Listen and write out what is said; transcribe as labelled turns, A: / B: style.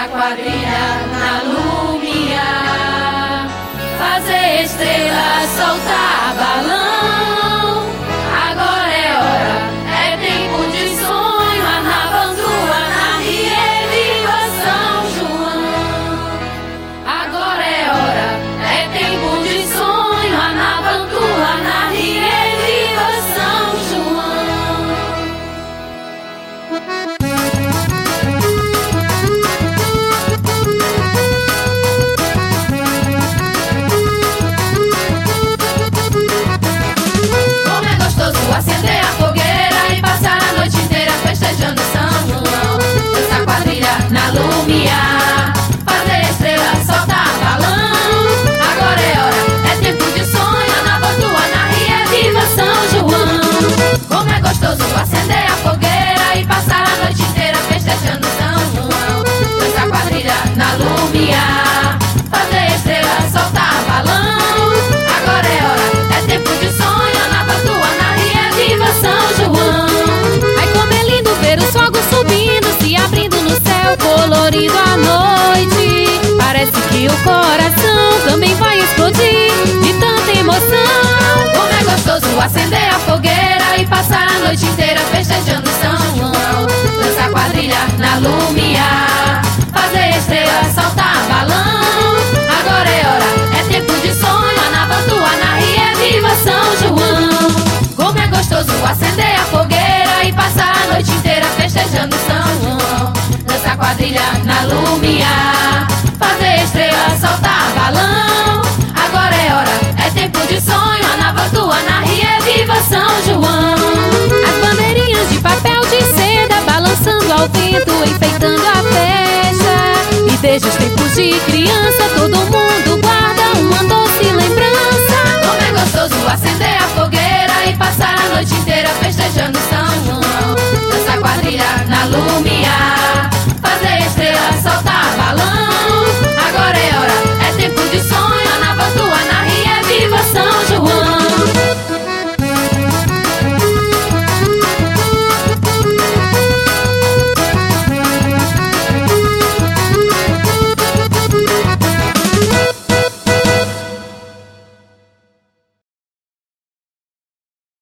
A: quadrilha na lumiar, fazer estrelas, soltar balão. Agora é hora, é tempo de sonho, a Navantua, na Rie, viva São João. Agora é hora, é tempo de sonho, a Navantua, na Rie, viva São João. Acender a fogueira e passar a noite inteira festejando São João. Dançar quadrilha na lumiar, fazer estrela, soltar balão. Agora é hora, é tempo de sonho, a Navantua, na Rie, viva São João. Como é gostoso acender a fogueira e passar a noite inteira festejando São João. Dançar quadrilha na lumiar, fazer estrela, soltar balão. Agora é hora, é tempo de sonho, a Navantua, na Rie, viva São João. Ai, como é lindo ver os fogos subindo, se abrindo no céu, colorido à noite. Parece que o coração também vai explodir de tanta emoção. Como é gostoso acender a fogueira e passar a noite inteira festejando São João. Dançar quadrilha na lumiar, fazer estrela, soltar balão. Agora é hora, é tempo de sonho, a Navantua, na Rie, viva São João. Como é gostoso acender a fogueira e passar a noite inteira festejando São João. Dançar quadrilha na lumiar, fazer estrela, soltar balão. Agora é hora, é tempo de sonho, a Navantua, na Rie, viva São João. As bandeirinhas de papel de seda balançando ao vento, enfeitando a festa. E desde os tempos de criança